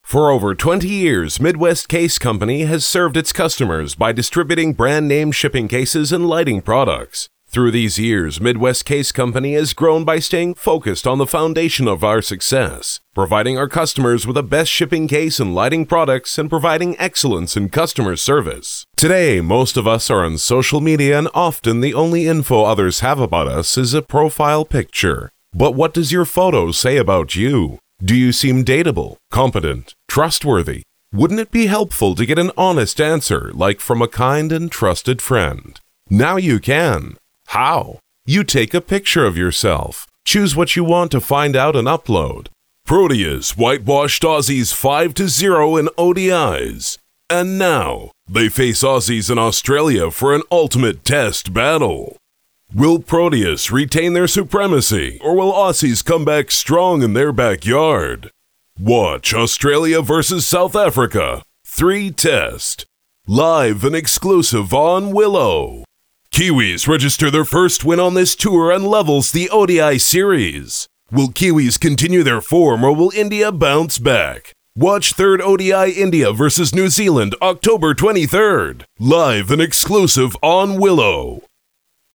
For over 20 years, Midwest Case Company has served its customers by distributing brand-name shipping cases and lighting products. Through these years, Midwest Case Company has grown by staying focused on the foundation of our success, providing our customers with the best shipping case and lighting products and providing excellence in customer service. Today, most of us are on social media and often the only info others have about us is a profile picture. But what does your photo say about you? Do you seem dateable, competent, trustworthy? Wouldn't it be helpful to get an honest answer, like from a kind and trusted friend? Now you can. How? You take a picture of yourself. Choose what you want to find out and upload. Proteus whitewashed Aussies 5-0 in ODIs. And now, they face Aussies in Australia for an ultimate test battle. Will Proteus retain their supremacy, or will Aussies come back strong in their backyard? Watch Australia versus South Africa, 3 Test. Live and exclusive on Willow. Kiwis register their first win on this tour and levels the ODI series. Will Kiwis continue their form or will India bounce back? Watch 3rd ODI India versus New Zealand October 23rd. Live and exclusive on Willow.